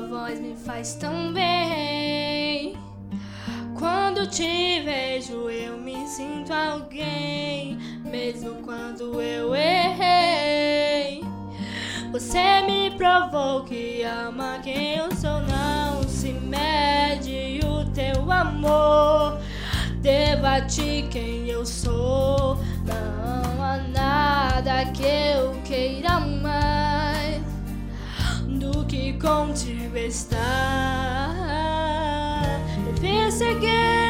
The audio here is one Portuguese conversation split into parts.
voz me faz tão bem. Quando te vejo eu me sinto alguém, mesmo quando eu errei. Você me provou que ama quem eu sou, não se mede o teu amor. Devo a ti quem eu sou, não há nada que eu queira mais do que contigo estar. Eu persegui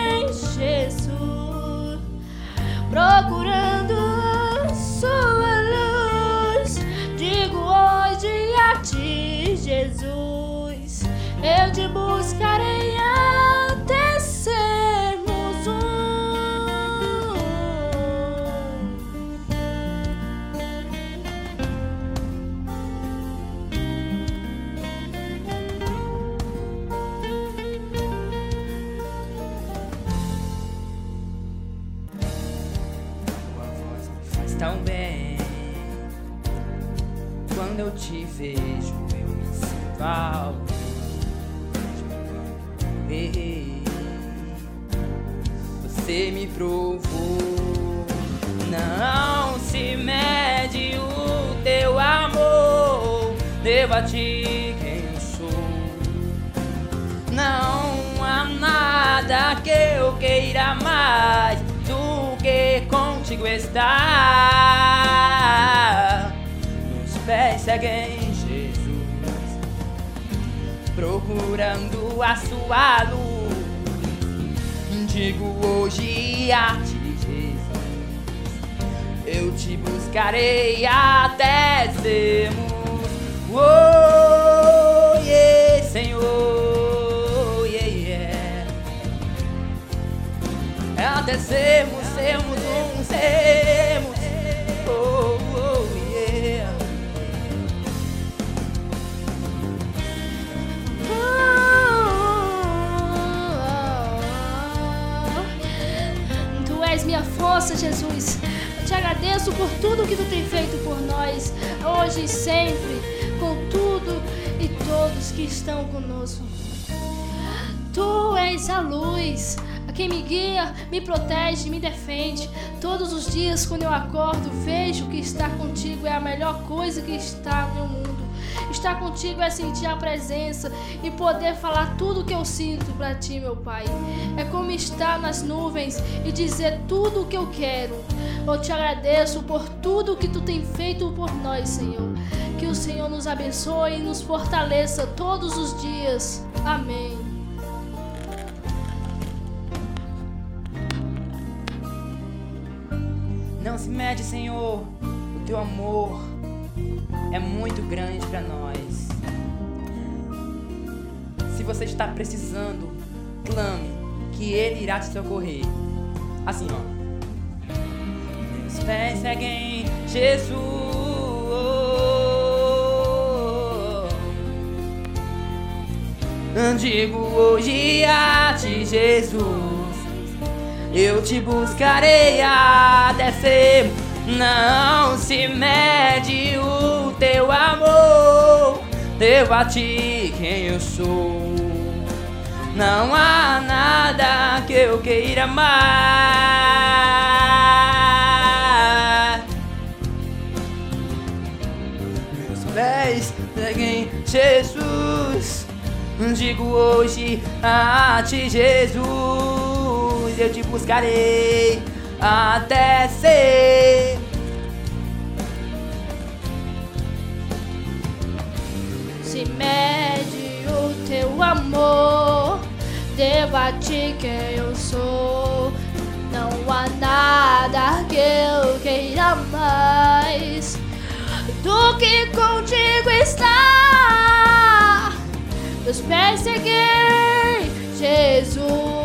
Jesus, procurando sua luz. Digo hoje a ti, Jesus, eu te buscarei até sermos um. Tua voz me faz tão bem. Quando eu te vejo, eu me sinto alguém. Você me provou, não se mede o teu amor. Devo a ti quem eu sou, não há nada que eu queira mais do que contigo estar. Meus pés seguem Jesus, procurando a sua luz. Digo hoje a ti, Jesus, eu te buscarei até sermos, oh, yeah, Senhor, yeah, yeah. Até sermos um, sermos, oh, oh, yeah. Tu és minha força, Jesus. Eu te agradeço por tudo que tu tem feito por nós, hoje e sempre, com tudo e todos que estão conosco. Tu és a luz, a quem me guia, me protege, me defende. Todos os dias quando eu acordo, vejo que estar contigo é a melhor coisa que está no meu mundo. Estar contigo é sentir a presença e poder falar tudo o que eu sinto para ti, meu Pai. É como estar nas nuvens e dizer tudo o que eu quero. Eu te agradeço por tudo que tu tem feito por nós, Senhor. Que o Senhor nos abençoe e nos fortaleça todos os dias. Amém. Não se mede, Senhor, o teu amor é muito grande para nós. Se você está precisando, clame, que Ele irá te socorrer. Assim, ó. Meus pés seguem Jesus. Digo hoje a ti, Jesus, eu te buscarei até ser. Não se mede o teu amor. Devo a ti quem eu sou. Não há nada que eu queira mais. Meus pés seguem Jesus. Digo hoje a ti, Jesus, eu te buscarei até ser. Se mede o teu amor, devo a ti quem eu sou. Não há nada que eu queira mais do que contigo estar. Meus pés seguem Jesus.